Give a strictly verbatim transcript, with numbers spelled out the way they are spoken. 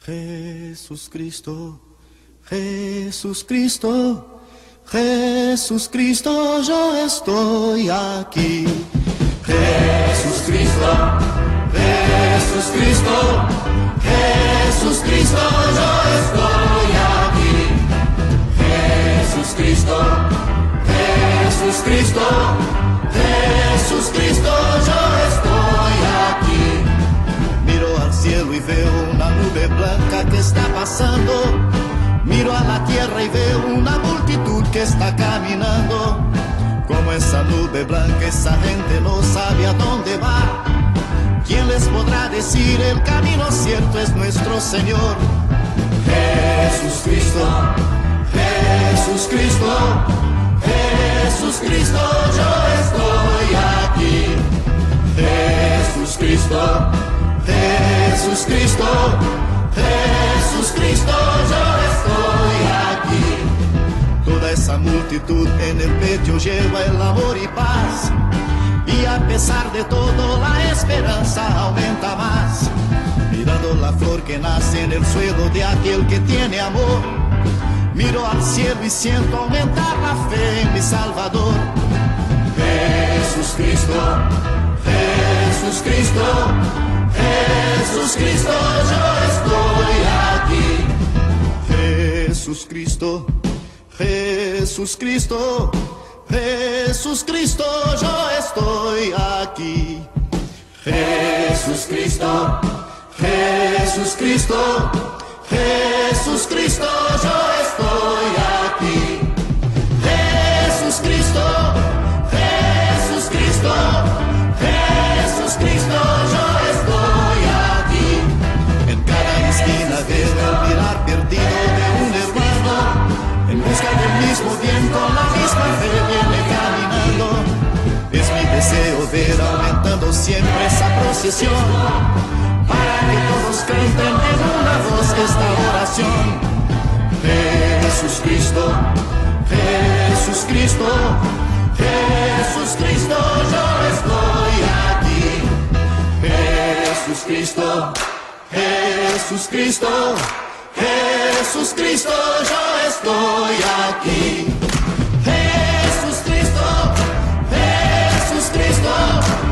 Jesús Cristo, Jesús Cristo, Jesús Cristo, yo estoy aquí. Jesús Cristo, Jesús Cristo, Jesús Cristo, yo estoy aquí. Jesús Cristo, Jesús Cristo, Jesús Cristo, yo estoy aquí. Miro al cielo y veo una nube blanca que está pasando. Miro a la tierra y veo una multitud que está caminando. Como esa nube blanca, esa gente no sabe a dónde va. ¿Quién les podrá decir el camino cierto? Es nuestro Señor. Jesús Cristo, Jesús Cristo, Jesús Cristo, yo estoy aquí. Jesús Cristo, Jesús Cristo, Jesús Cristo, yo estoy aquí. Toda esa multitud en el pecho lleva el amor y paz. Y a pesar de todo la esperanza aumenta más. Mirando la flor que nace en el suelo de aquel que tiene amor. Miro al cielo y siento aumentar la fe en mi Salvador. Jesús Cristo, Jesús Cristo, Jesús Cristo, yo estoy aquí. Jesús Cristo, Jesús Cristo, Jesús Cristo, yo estoy aquí. Jesús Cristo, Jesús Cristo, Jesús Cristo, yo estoy aquí. Jesús Cristo, Jesús Cristo, Jesús Cristo, yo estoy aquí. En cada esquina veo el mirar perdido de un hermano, en busca del mismo bien con la misma fe viene caminando. Es mi deseo ver aumentando siempre esa procesión, para que todos canten en una voz esta oración. Jesús Cristo, Jesús Cristo, Jesús Cristo, yo estoy aquí. Jesús Cristo, Jesús Cristo, Jesús Cristo, yo estoy aquí. Jesús Cristo, Jesús Cristo,